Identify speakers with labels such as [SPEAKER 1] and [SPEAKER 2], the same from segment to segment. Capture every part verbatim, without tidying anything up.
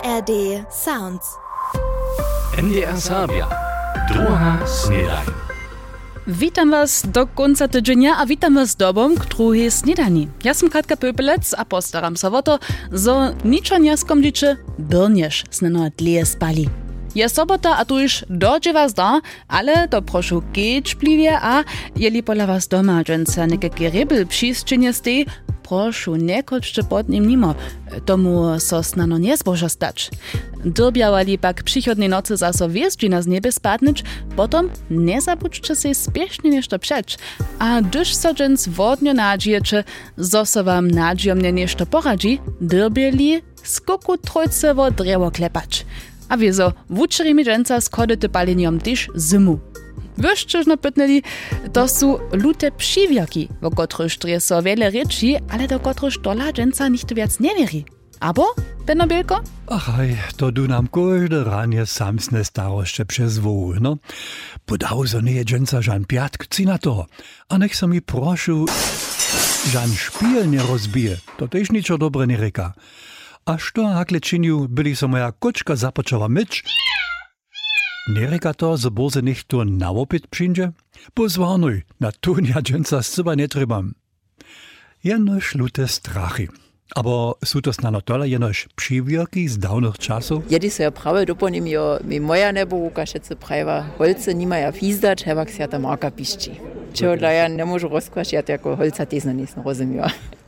[SPEAKER 1] R D Sounds.
[SPEAKER 2] N D R Sabia. Druga snedaj.
[SPEAKER 3] Witam was do końca tygodnia, a witam was dobom k druhej snedani. Ja som Katka Pöpelec a postaram sa o to, zo ničo neskomliče brnieš sneno dlje spali. Je sobota a tu już dođe was da, ale to prošu keč plivje a jeli pola was doma dženca nekaký rebel přiščenje stej, prošu nekočče pod nim nimo, tomu so snano nezboža stać. Drbiawali pak przychodnej nocy zaso wjeżdżina z niebie spadnyć, potom nezabudźcie się spiesznie nešto przecz, a gdyż so dżens wodnio nadziejecze, zo so wam nadziomnie nešto poradzi, drbieli skoku trojcewo drewo klepać. A wiezo, wuczerimi dżęca skodety paleniom tyż zimu. Wyszczyżno pytnęli, to są lute przywiaki, o których trje so wiele rzeczy, ale do których dola dżęca nikt wiac nie wierzy. Abo, Benno Bielko?
[SPEAKER 4] Achaj, to du nam każdy ranie samsne staroście przez woły, no. Podał so nie dżęca żan piatk, ci na to. A niech so mi proszu, żan szpiel nie rozbije, to też niczo dobre nie reka. A što hakle činju, byli so moja kočka započała myć? Nie reka to, że boze niech to nawopit przyjdzie? Pozwanuj, na to ja dżęca scyba nie trebam. Jenoż lute strachy. Aber są to snano tola jenoż przywierki z dawnych czasów?
[SPEAKER 5] Jedi so ja prawe doponim jo mi moja neboruka šece prawa. Holce nima ja fizdać, hebak se ja ta marka pišči. Čeho dla ja ne možu rozkvašjati, jako holca tesno nisem rozumio.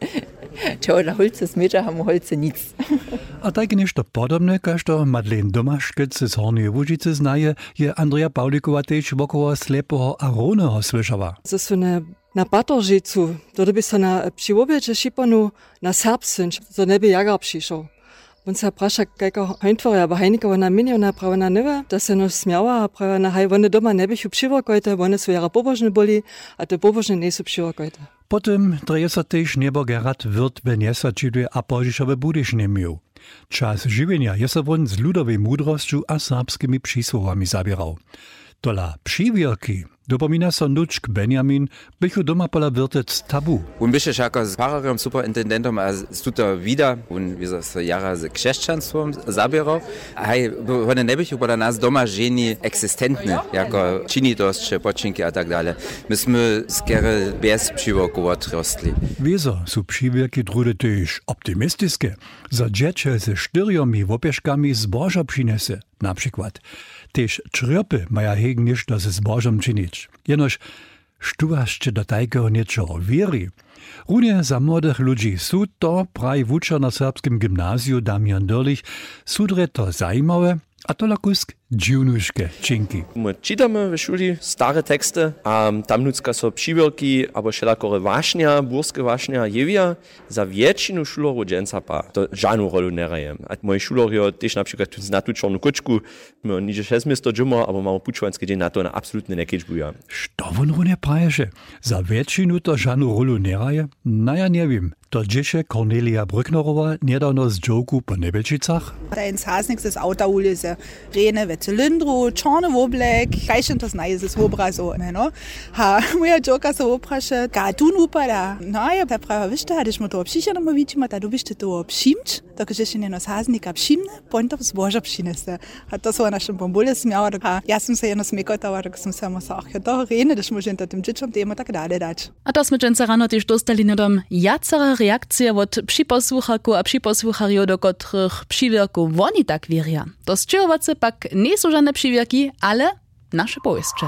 [SPEAKER 5] Čeho dla holce smeča, hamu holce nic.
[SPEAKER 4] A tak nešto podobne, kašto Madeleine Domaškec z Hornije Łužice znaje, je Andrea Pawlikova tež wokoło slepoho a roneho słyszała.
[SPEAKER 6] To są na, na Batoržicu, to by se na přiwobieče šiponu na Serbsynč, to neby jagar přišel. On se praša, kajko hojntvoria, bo hejnikovo na minio na prawa na newe, da se nož smjała, a prawa na haj, one doma nebychu přiwokojte, one su jara pobožne boli, a te pobožne nesu přiwokojte.
[SPEAKER 4] Potem dreje se tež nebo Gerard Wirt benjesačiduje a požišove budiš nemił. Czas żywienia je se won z ludowej mudrością a serbskimi przysłowami zabierał. Tola przywierki dopomina so nučk Benjamin, bychu doma pola Wirtec tabu.
[SPEAKER 7] Un byše šako s pararom superintendentom a stuto vida, un vizo so jara z křešćanstvom zabierał, a hej, one ne bychu pola nas doma ženi eksistentne, jako činitosće, počinki a tak dalje. My sme skere bez přivokov otrostli.
[SPEAKER 4] Wieso su przywierki drude tež optimistiske, za džeče ze štyrjomi wopěškami zboža přinese, na przykład. Tež črpy maja hegen ništo ze zbožom činić. Jenož štuvašće do tajkeho niečoho vieri. Runie za młodych ludzi su to praj wučer na serbskim gimnaziju Damian Dörlich sudre to zajímawe, a to lakusk dziwnuške činki.
[SPEAKER 8] My čitamy w szuli stare teksty, a tam nucka so přivierki, abo šelakore wašnia, burske wašnia jewia, za většinu šulerov dženca pa to žádnou rolu neraje. A moji šulerio tež například na tu čornu kočku, my niže šestmisto džuma, abo máme pučovanský deň na to na absolutne nekečbuja.
[SPEAKER 4] Što von runie praješe? Za většinu to žádnou rolu neraje? No ja nevím. To džeše Kornelia Brücknerowa niedawno z dżoku po Nebelčicach.
[SPEAKER 9] Ein Hasnik z auta ulice, rene ve cylindru, czarny woblek, kajšen to znaje z obrazu, no. Ha, moja dżoka se opraše, ka tu upada. No ja ta prawa wyszta, hadeš mu to obšišeno mo vidimo, ta dubište to obšimč, to keže nie no z hasnika obšimne, pointo z boža přinese. A to so našem bombole smiała, ha, ja sam se jedno smekotała, tak sam samo sa, ja to rene, dež možem to tym džičom temu tak dalej dać.
[SPEAKER 3] A to sme dženca rano tiež dostali nedom jacera reakcja od przyposłuchaku a przyposłuchariów, do których przywierków oni tak wieria. To zczyłowacy pak nie są żadne przywierki, ale nasze powieście.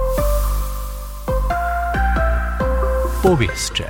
[SPEAKER 2] Powieście.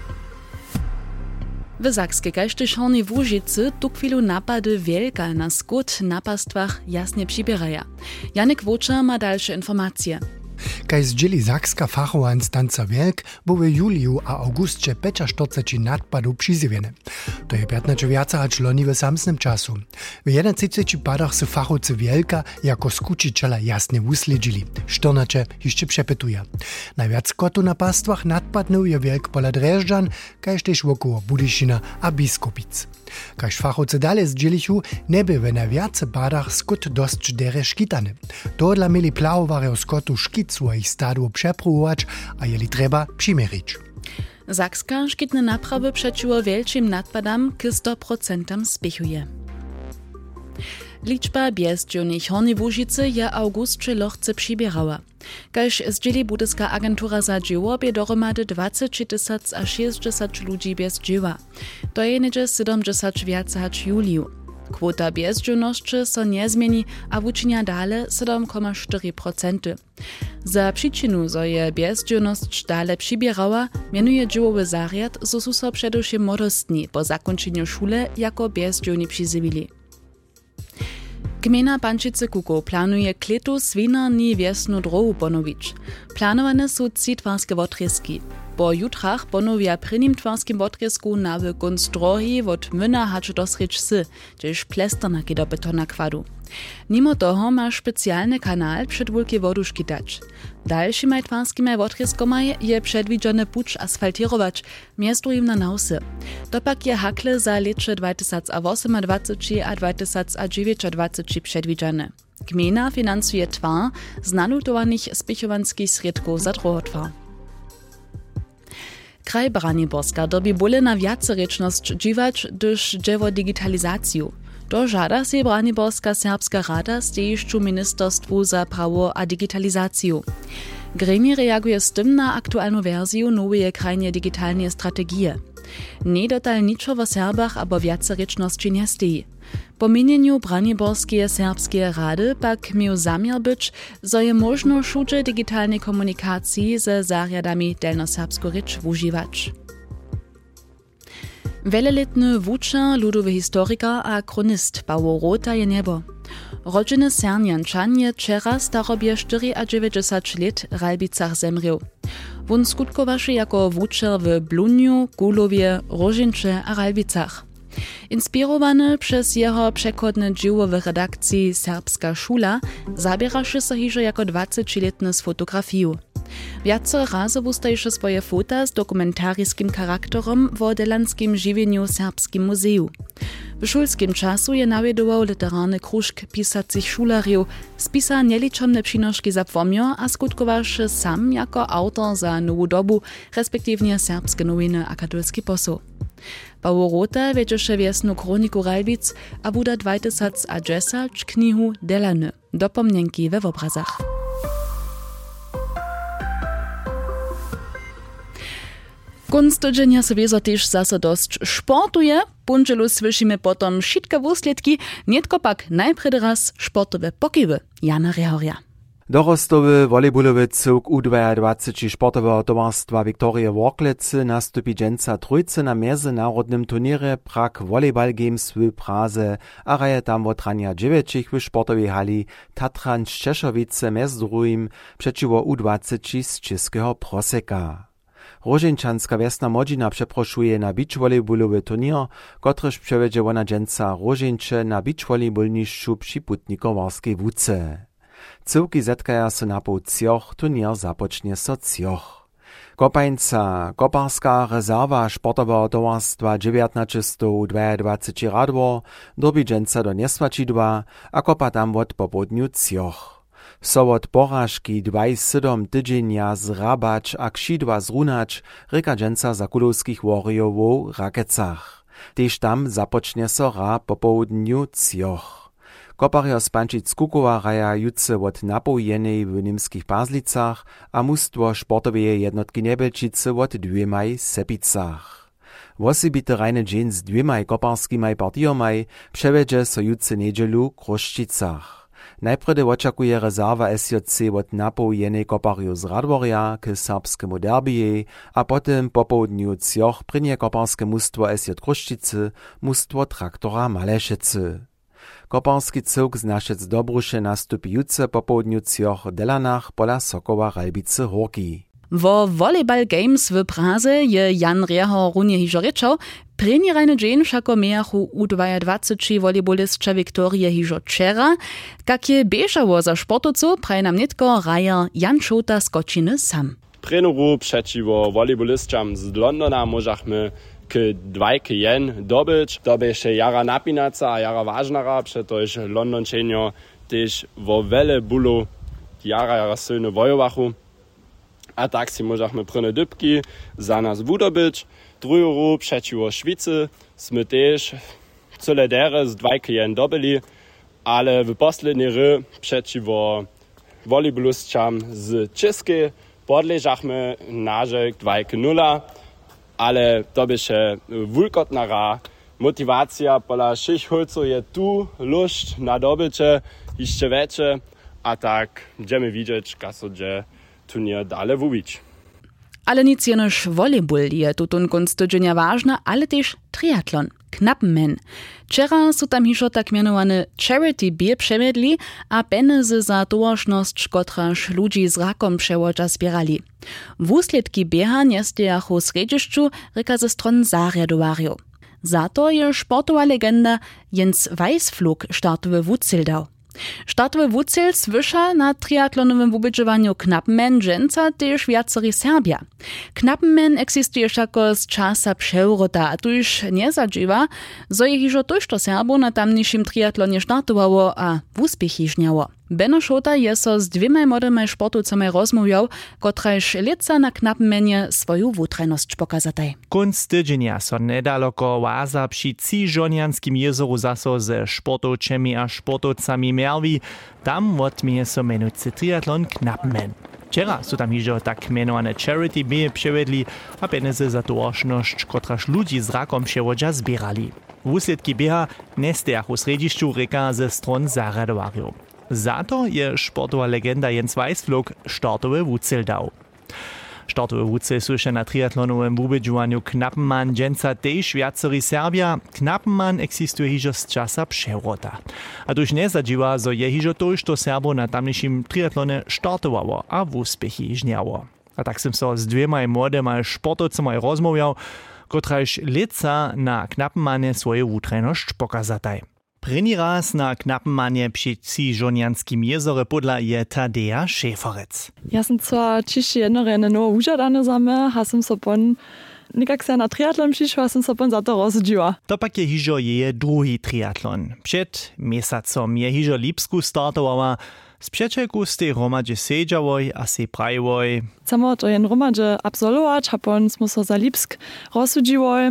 [SPEAKER 3] W Zakskiej kajsztyż Hornej Łužicy tu chwilu napady wielka na skut napastwach jasnie przybieraja. Janek Wočer ma dalsze informacje.
[SPEAKER 10] Kaj zdzieli Zakska fachowa instanca Wielk, bo w juliu a augustce pięćdziesiąt nadpadów przyzywiene. To je piętnaście wiaca a czloni w samsnym czasu. W jedynадцати padach se fachowcy Wielka jako skučiciela jasne usledźili. czternaście jeszcze przepytuje. Najwiac kotu na pastwach nadpadnął je Wielk pola Dreżdżan, kajż też wokoło Budyšina a Biskupic. Kajż fachowcy dalej zdzielichu, neby w najwiace padach skut dość dere szkitany. To dla mieli plawowario skotu szkit swoich stadów przepróbować, a jeli trzeba przymierzyć.
[SPEAKER 3] Zakska szkitne naprawy przeciwko wielkim nadpadam k sto procent spiechuje. Liczba bjezdźownych Hornej Łužicy je augustče lochce přibierała. Kaž zdźěli budyska agentura za dźěłobje dohromady dwadzieścia tysac a šestdesat ludzi bjezdźěwa. To je niedzie siedemdziesiąt wjace hač juliju. Kwota bjezdźownosće so nie zmieni a wučinia dale siedem przecinek cztery procent. Za przyczynu, zo je bjezdźownosć dale přibierała, mianuje dźěłowy zarjad, zo su so především młodostni po zakończeniu szule jako bjezdźowni přizywili. Gmina Pančice Kukow planuje k letu svinarni wiesnu drohu ponowić. Planowane są trzy twarske wotrjeski. Po jutrach ponowia prynim twarskim wotrjesku nawy kunst drohi wot myna hač do srečsy, gdzież plesternaky do betona kwadu. Mimo toho ma specjalny kanal przed wulkie woduszki dać. Dalšími twarskimi wotrjeskomaj je przedwidziane pucz asfaltirować, miasto im na nausy. Dopak je hakle za lecze dwa tysiące osiem a dwa tysiące dziewięć przedwidziane. Gmina finansuje twar z nalutowanych spichowanskich środków za drohotwar. Kraj Braniborska dobi bóle na wiacerečnosť dziwać, gdyż dziewo digitalizaciju. To żada się Braniborska Serbska Rada stejišću Ministerstwu za prawo a digitalizaciju. Gremie reaguje z tym na aktualną wersję nowej krajnie digitalnej strategii. Nie dotal niczo w Serbach abo wiacerečnosći nie steji. Po mienieniu Braniborskie Serbskie Rady pak miał zamiar być, zo je można wszędzie digitalnej komunikacji ze zarjadami delnoserbsku rycz używać. Wieloletny wučer, ludowy historyka a kronist Paweł Rota je niebo. Rodziny Sernjančan je wczera starobie dziewięćdziesiąt cztery lat w Ralbicach zemrieł. Won skutkowaše jako wučer w Bluniu, Gulowie, Rožinče a Ralbicach. Inspirowany przez jeho przekodne dzieło w redakcji Serbska Szula, zabieraše se hižo jako dwudziestoletny z fotografiju. Wiace razy wustaješe swoje fota z dokumentarijskim charakterom w delanskim żywieniu Serbskim muzeju. W szulskim czasu je nawiedował literarny krużk pisacych szulariów, spisa nieliczone przynożki za pomio, a skutkowaše sam jako autor za Nowu Dobu, respektywnie serbskie nowiny a katolski posł. Paweł Rota wiedzieše wiesnu kroniku Ralbic a buda dwa tysiące dziesięć knihu Delany, dopomnienki we obrazach. Kunst tydzienia sobie za też zase dość sportuje, punczelu słyszymy potom wszystkie wusledki, nietko pak najpierw raz sportowe pokywy. Jana Rehoria.
[SPEAKER 1] Dorostowy volejbolowy cyłk U dwadzieścia sportowego towarstwa Wiktoria Worklecy nastupi dżęca trójce na międzynarodnym turnierze Prague Volleyball Games w Praze, a raje tam wotrania dziewięciach w sportowej hali Tatran Szczeszowice między drugim przeciwko U dwadzieścia z czeskiego Proseka. Rožinčanska wiesna Modzina przeproszuje na beach volejbolowy turnier, kotryż przewiedzie ona dżęca Rožinče na beach volejbolnišću przy Putnikowarskiej Wódce. Cyłki zetkaja se na pół cioch, turnier zapocznie so cioch. Kopańca, koparska rezerwa sportowego towarstwa dziewiętnaście dwadzieścia radwo, dobi dżęca do niesłačidła, a kopa tam wot po południu cioch. So wot porażki dwadzieścia siedem tydzienia zrabać a krzidła zrunać, ryka dżęca za kulowskich warriorów w Rakecach. Tež tam zapocznie so ra po południu cioch. Kopario z Pančic Kukowa raja jutce wot napojenej w niemskich Pazlicach, a mustwo sportoweje jednotki Nebelčice wot dwymaj Sepicach. Wosibite rajne dżeń z dwymaj koparskimaj partiomaj przewiedzie so jutce niedzielu w Kroščicach. Najpredy oczekuje rezerwa S J C wot napojenej kopario z Radworja k serbskemu derbije, a potem po południu cioch prynie koparskie mustwo S J Kroščice, mustwo traktora Malešecy. Koparski cyłk z Naszec Dobruše nastupi jutce po południu cioch Delanach pola Sokoła Ralbice Horki.
[SPEAKER 3] Wo Volleyball Games w Praze je Jan Rehor runie hižo rečał, prejni rajny dżeń všako mejachu U dwadzieścia volejbolistča Wiktorie hižo wczera, kak je běžało za sportowców, praje nam netko rajer Jan Šota z Kočiny sam.
[SPEAKER 11] Prenoru przeciwko volejbolistčam z Londona możemy k dwajke jen dobyć. To będzie jara napinaca a jara ważnara, przetoż Londončenio też wo wele bulu jara jara silny wojowachu. A tak si możemy prene dybki za nas wudobyć. Drugi przeciwko Szwicy sme też cyle dere z dwajke jen dobyli. ale w poslednej ry przeciwko volejbolistom z Czeskiej podleżachmy narzek dwa nula, ale to by się wulkotna ra. Motywacja pola všich holcov je tu, lust na dobycie, jeszcze więcej, a tak będziemy widzieć, jak się turnier dalej wubić.
[SPEAKER 3] Ale nic jenoż volejbol je tutun kunst tydzienia ważna, ale też triatlon, Knappenman. Wczera są tam hiżo tak mianowane charity bieg przemiedli, a pieniądze za tożność, kotraż ludzi z rakom przełodza zbierali. Wusledki bieha niestejachu w srediszczu, reka ze stron zariadowariu. Za to je sportowa legenda Jens Weisflug startowy wucel dał. Startowy wucel słysza na triatlonowym wubydżowaniu Knappenman dżęca też wiacery Serbia. Knappenman eksistuje jako z czasa przewrota, a tu już nie zadżywa, zo je hižo tożto Serbo na tamniejszym triatlonie startowało, a wuspěchy żniało. Beno Šota je so z dvěma młodymi sportowcami rozmawiał, kotraž lica na Knappenmanie swoją wutrajność pokazataj.
[SPEAKER 12] Kunst tydzienia so nedaleko Łaza przy Ciżonianskim jezoru zaso ze sportowcami a sportowcami merwi, tam odmieje so menujcy triatlon Knappenman. Wczera są tam hižo tak mianowane charity bieg przewiedli, a pieniądze za tożność, kotraž ludzi z rakom przewodza zbierali. Wusledki bieha nestejachu w središću reka ze stron zariadowariu. Za to je sportowa legenda Jens Weisflug startowy wucel dał. Startowy wucel słysze na triatlonowym wubydżowaniu Knappenman dżęca też wiacery Serbia. Knappenman eksistuje hižo z czasa przewrota. A tuż nie zadziwa, zo je hižo tożto Serbo na tamniejszym triatlonie startowało, a wuspěchy żniało. A tak som so z dvěma młodymi sportowcami rozmawiał, kotraž lica na Knappenmanie swoje wutrajność pokazataj. První raz na Knappenmanie przy Ciżonianskim jezore podla je Tadeja Šeferec.
[SPEAKER 13] Ja sam zwar ciszy jedno rene no užadane zame, ha sam so pon nikak se na triatlon přišla, sam so pon za to rozdziła.
[SPEAKER 12] To pak je hižo je drugi triatlon. Před mesacom je hižo Lipsku startowała. Z przeczeku z tej romadže sedžavoj a se prajvoj.
[SPEAKER 13] Samo to jen romadže absolvować, ha pon smo so za Lipsk rozsudziwoj,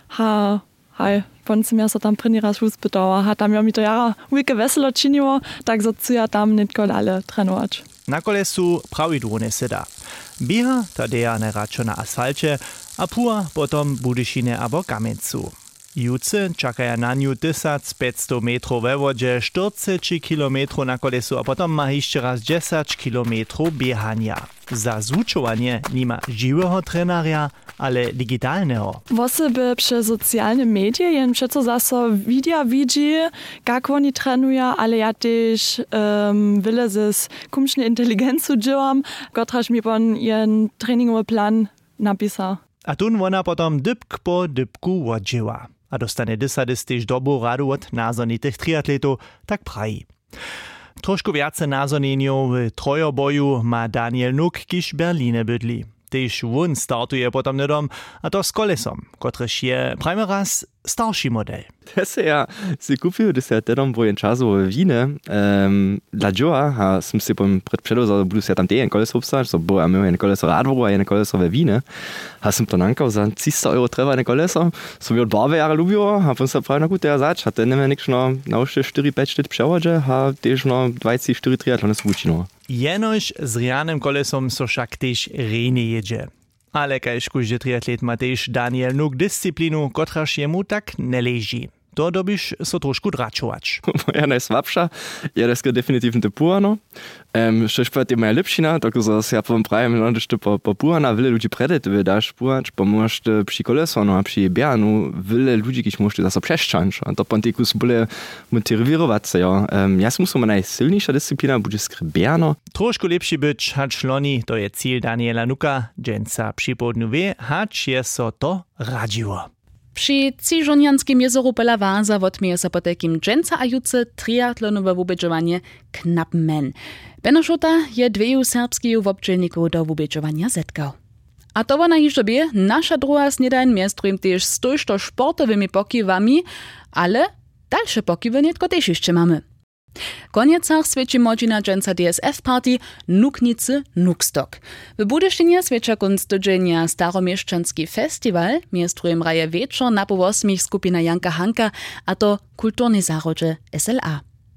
[SPEAKER 13] ha haj, pon sem ja so tam první raz uspytała, ha tam ja mi to jara wielkie weselo činiło, tak so ja tam nitko ale trenować.
[SPEAKER 12] Na kolesu prawidłownie seda. Bieha Tadeja najradšo na asfalcie, a pua potom budyšine abo kamencu. Juce čakaja na niu tysiąc pięćset metrów we wodzie, czterdzieści kilometrów na kolesu, a potom ma jeszcze raz dziesięć kilometrów biehania. Za zúčovanie nima żywego trenaria, ale digitalnego.
[SPEAKER 13] Osoby przez socjalne media jen przeco zaso widia widzi, jak oni trenują, ale ja też um, wiele z kumsznej inteligencji działam, kotraż mi pan jen treningowy plan napisał.
[SPEAKER 12] A tun ona potom dybk po dybku odżyła. A dostane dysadys też dobrą radu od nazornitych triatletów, tak praji. Trošku viace názorneniov v trojoboju má Daniel Nuk, kiž Berlíne bydli. Tež won startuje potom nedom, a to s kolesom, kotrež je prajme raz starší model.
[SPEAKER 14] To se ja si kupił, to se tedom bo jen času v Víne. Um, dla Joa, a som si pom predpředozal, budu se tam tej jen koleso obsať, so bo a my jen koleso Radvoru a jen koleso ve Víne. A som to nankal za tristo euro treba jen koleso. Som od barve jara lubilo, a pom se pravi na kute ja zač, a ten neviem nikšno na už štyri päť let převodže, a tež no dvajset čtyři triatlony svúčino.
[SPEAKER 12] Jenož z rianym kolesom so však tež rejne jedzie. Ale kajž kuždy triatlet ma tež Daniel Nuk disciplinu, kotraž jemu tak neleží. To dobiš so trošku dračovač.
[SPEAKER 14] Moja najslabša je deska definitivno te puano. Um, Štož pa je moja lepšina, tako so se ja povem pravim, no, da po, po puana vile ľudí predet daš puač, pa môžete pri koleso, no a pri bianu vile ľudí, kiž môžete zase přeščanč. A to pontikus bole motivirovať sa, jo. Um, ja som musel ma najsilnejšia disciplína, bude skry biano.
[SPEAKER 12] Trošku lepší byč, hač loni, to je cíl Daniela Nuka, dženca připodnu vie, hač je so to radživo.
[SPEAKER 3] Przy Ciżonianskim jezoru pola Łaza odmieje se po takim dżęca a juce triatlonowe wubydżowanie Knappenman. Beno Šota je dveju serbskiju wobdźelników do wubydżowania zetkał. A to ona hižo bie, nasza druga snedajn miestrujem też z tojšto sportowymi pokiwami, ale dalsze pokiwy nietko też jeszcze mamy. Koniecach svědčí modžina dżęca D S F party Nuknicy Nukstok. W Budyštynie svědča kunst tydzienia Staromieszczanski festiwal, miestrujem raje wieczor na po osmich skupina Janka Hanka, a to kulturny zárodže S L A.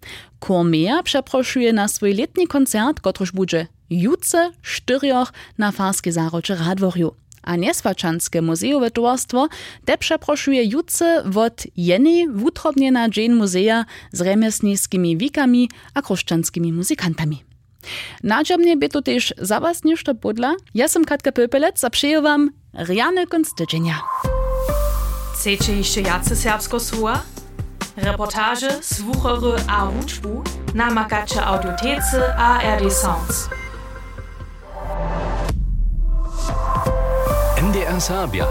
[SPEAKER 3] Kormea przeproszuje na swój letni koncert, kotryż budże jutce štyrjoch na Farskiej Zarocze Radworju. A Niesłačanske muzejowe towarstwo te przeproszuje jutce wot jeny wutrobniena dżeń muzea z remesnickimi wikami a kruszczanskimi muzykantami. Nadziobnie by to też za was nieszto podla. Ja sam Katka Pöpelec, a przyję wam rjane konc tydzienia.
[SPEAKER 15] Chcecie jeszcze jace serbsko słucha? Reportaże, słuchory a wuczbu namakacie audiotece A R D Sounds.
[SPEAKER 2] N D R Serbia.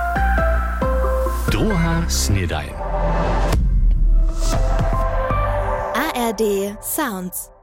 [SPEAKER 2] Druha snedajn.
[SPEAKER 16] A R D Sounds.